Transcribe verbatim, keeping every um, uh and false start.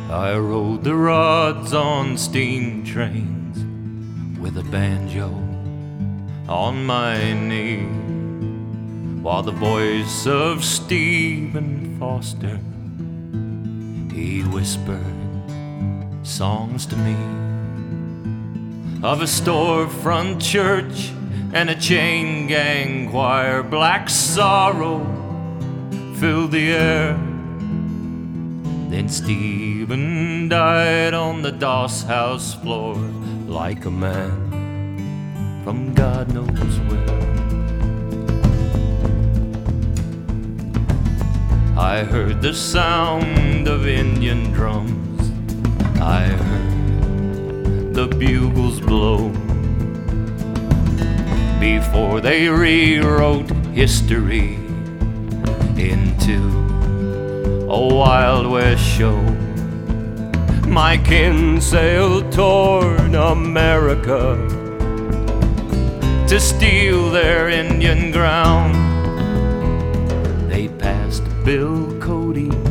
I rode the rods on steam trains with a banjo on my knee, while the voice of Stephen Foster, he whispered songs to me of a storefront church and a chain gang choir. Black sorrow filled the air. Then Stephen died on the Doss House floor like a man from God knows where. I heard the sound of Indian drums, I heard the bugles blow, before they rewrote history into a Wild West show. My kin sailed toward America to steal their Indian ground. They passed Bill Cody